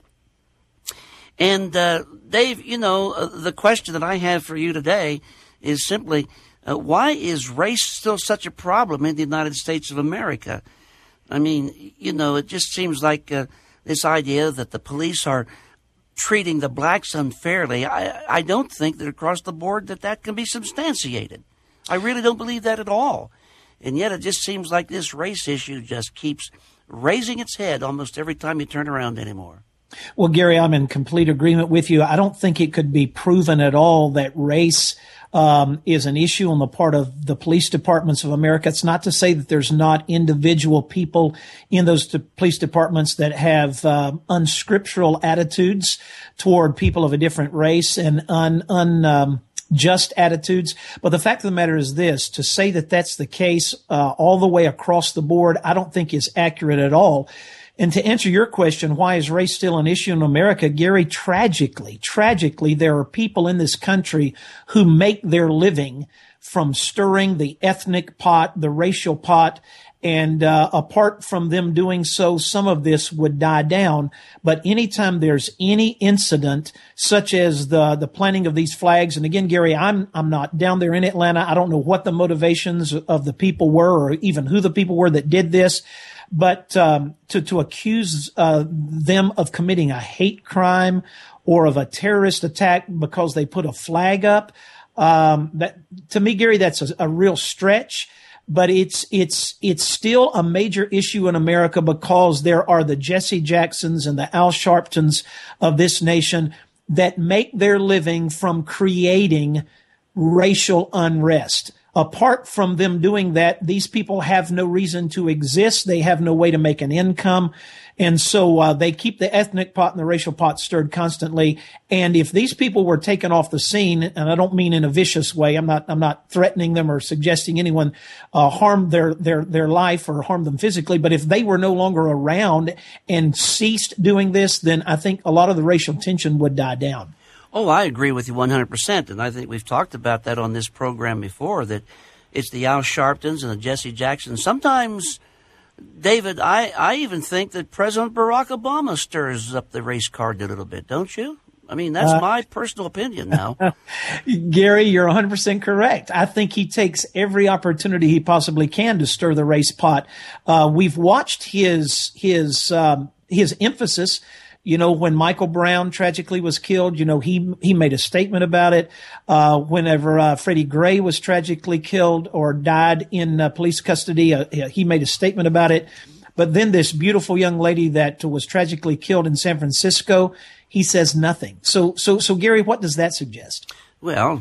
And, uh, Dave, you know, uh, the question that I have for you today is simply, uh, why is race still such a problem in the United States of America? I mean, you know, it just seems like uh, this idea that the police are treating the blacks unfairly. I, I don't think that across the board that that can be substantiated. I really don't believe that at all. And yet it just seems like this race issue just keeps raising its head almost every time you turn around anymore. Well, Gary, I'm in complete agreement with you. I don't think it could be proven at all that race um, is an issue on the part of the police departments of America. It's not to say that there's not individual people in those de- police departments that have uh, unscriptural attitudes toward people of a different race and un, un um, just attitudes. But the fact of the matter is this, to say that that's the case uh, all the way across the board, I don't think is accurate at all. And to answer your question, why is race still an issue in America? Gary, tragically, tragically, there are people in this country who make their living from stirring the ethnic pot, the racial pot. And uh, apart from them doing so, some of this would die down. But anytime there's any incident such as the the planting of these flags, and again, Gary, I'm I'm not down there in Atlanta. I don't know what the motivations of the people were, or even who the people were that did this. But um, to to accuse uh, them of committing a hate crime or of a terrorist attack because they put a flag up, um, that to me, Gary, that's a, a real stretch. But it's, it's, it's still a major issue in America because there are the Jesse Jacksons and the Al Sharptons of this nation that make their living from creating racial unrest. Apart from them doing that, these people have no reason to exist. They have no way to make an income. And so uh, they keep the ethnic pot and the racial pot stirred constantly. And if these people were taken off the scene, and I don't mean in a vicious way, I'm not I'm not threatening them or suggesting anyone uh, harm their their their life or harm them physically, but if they were no longer around and ceased doing this, then I think a lot of the racial tension would die down. Oh, I agree with you one hundred percent, and I think we've talked about that on this program before, that it's the Al Sharptons and the Jesse Jacksons. Sometimes, David, I, I even think that President Barack Obama stirs up the race card a little bit, don't you? I mean, that's uh, my personal opinion now. Gary, you're one hundred percent correct. I think he takes every opportunity he possibly can to stir the race pot. Uh, we've watched his, his, um, his emphasis. You know, when Michael Brown tragically was killed, you know, he, he made a statement about it. Uh, whenever, uh, Freddie Gray was tragically killed or died in uh, police custody, uh, he made a statement about it. But then this beautiful young lady that was tragically killed in San Francisco, he says nothing. So, so, so Gary, what does that suggest? Well,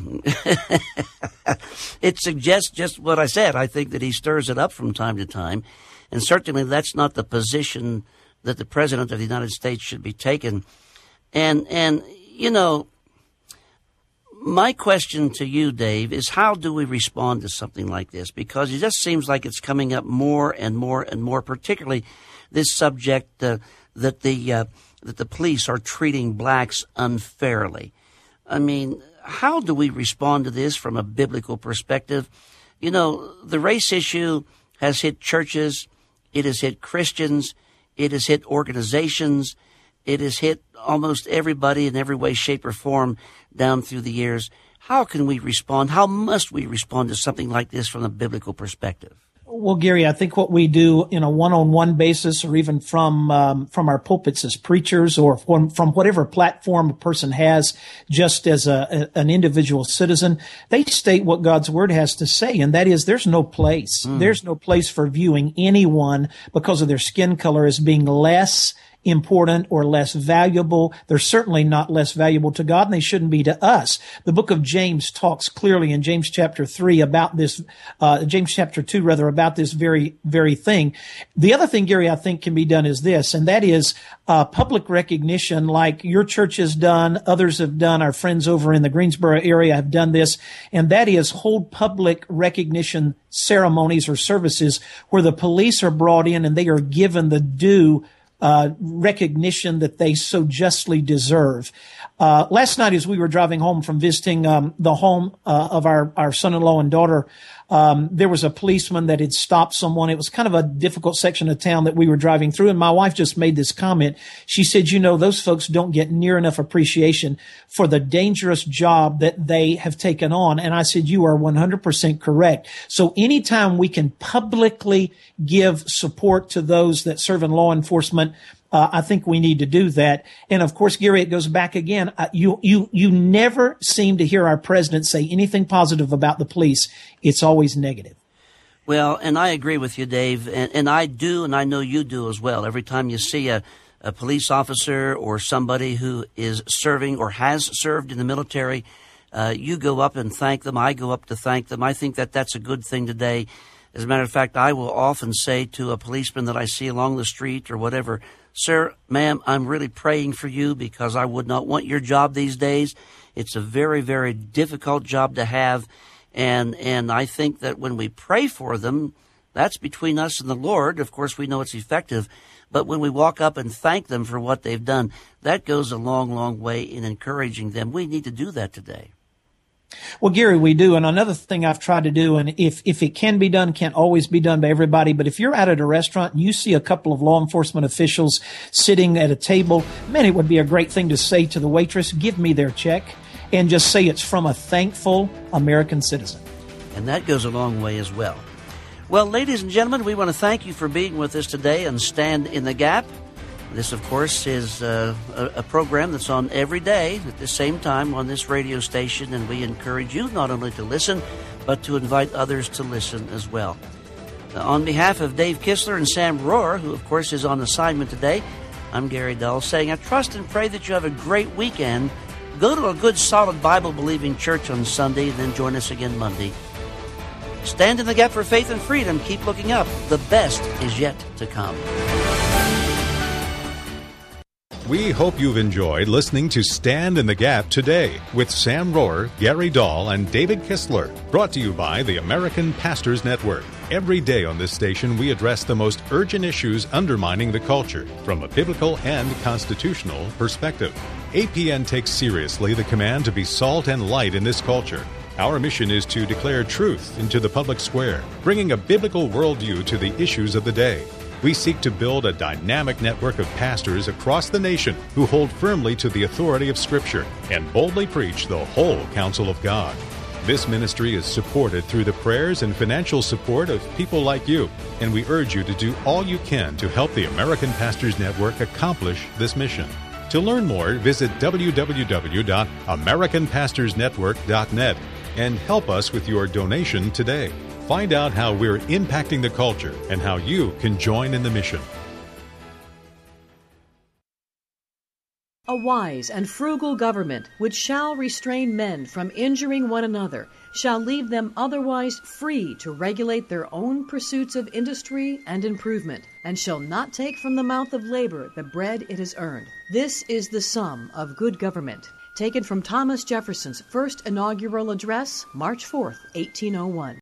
it suggests just what I said. I think that he stirs it up from time to time. And certainly that's not the position that the President of the United States should be taking. And, and you know, my question to you, Dave, is how do we respond to something like this? Because it just seems like it's coming up more and more and more, particularly this subject uh, that the uh, that the police are treating blacks unfairly. I mean, how do we respond to this from a biblical perspective? You know, the race issue has hit churches, it has hit Christians, it has hit organizations, it has hit almost everybody in every way, shape, or form down through the years. How can we respond? How must we respond to something like this from a biblical perspective? Well, Gary, I think what we do in a one-on-one basis, or even from um, from our pulpits as preachers, or from, from whatever platform a person has, just as a, a an individual citizen, they state what God's Word has to say, and that is, there's no place, mm. there's no place for viewing anyone because of their skin color as being less important or less valuable. They're certainly not less valuable to God, and they shouldn't be to us. The book of James talks clearly in James chapter three about this, uh, James chapter two rather, about this very, very thing. The other thing, Gary, I think can be done is this, and that is uh, public recognition, like your church has done, others have done, our friends over in the Greensboro area have done this, and that is hold public recognition ceremonies or services where the police are brought in and they are given the due Uh, recognition that they so justly deserve. Uh, last night, as we were driving home from visiting um, the home uh, of our, our son-in-law and daughter, um, there was a policeman that had stopped someone. It was kind of a difficult section of town that we were driving through, and my wife just made this comment. She said, you know, those folks don't get near enough appreciation for the dangerous job that they have taken on. And I said, you are one hundred percent correct. So anytime we can publicly give support to those that serve in law enforcement, Uh, I think we need to do that. And of course, Gary, it goes back again. Uh, you, you, you never seem to hear our president say anything positive about the police. It's always negative. Well, and I agree with you, Dave, and, and I do, and I know you do as well. Every time you see a, a police officer or somebody who is serving or has served in the military, uh, you go up and thank them. I go up to thank them. I think that that's a good thing today. As a matter of fact, I will often say to a policeman that I see along the street or whatever, sir, ma'am, I'm really praying for you because I would not want your job these days. It's a very, very difficult job to have. And and I think that when we pray for them, that's between us and the Lord. Of course, we know it's effective. But when we walk up and thank them for what they've done, that goes a long, long way in encouraging them. We need to do that today. Well, Gary, we do. And another thing I've tried to do, and if, if it can be done, can't always be done by everybody, but if you're out at a restaurant and you see a couple of law enforcement officials sitting at a table, man, it would be a great thing to say to the waitress, give me their check, and just say it's from a thankful American citizen. And that goes a long way as well. Well, ladies and gentlemen, we want to thank you for being with us today and Stand in the Gap. This, of course, is uh, a, a program that's on every day at the same time on this radio station, and we encourage you not only to listen, but to invite others to listen as well. Uh, on behalf of Dave Kistler and Sam Rohrer, who, of course, is on assignment today, I'm Gary Dull, saying I trust and pray that you have a great weekend. Go to a good, solid, Bible-believing church on Sunday, and then join us again Monday. Stand in the gap for faith and freedom. Keep looking up. The best is yet to come. We hope you've enjoyed listening to Stand in the Gap today with Sam Rohrer, Gary Dahl, and David Kistler. Brought to you by the American Pastors Network. Every day on this station, we address the most urgent issues undermining the culture from a biblical and constitutional perspective. A P N takes seriously the command to be salt and light in this culture. Our mission is to declare truth into the public square, bringing a biblical worldview to the issues of the day. We seek to build a dynamic network of pastors across the nation who hold firmly to the authority of Scripture and boldly preach the whole counsel of God. This ministry is supported through the prayers and financial support of people like you, and we urge you to do all you can to help the American Pastors Network accomplish this mission. To learn more, visit w w w dot american pastors network dot net and help us with your donation today. Find out how we're impacting the culture and how you can join in the mission. A wise and frugal government, which shall restrain men from injuring one another, shall leave them otherwise free to regulate their own pursuits of industry and improvement, and shall not take from the mouth of labor the bread it has earned. This is the sum of good government. Taken from Thomas Jefferson's first inaugural address, March fourth, eighteen oh one.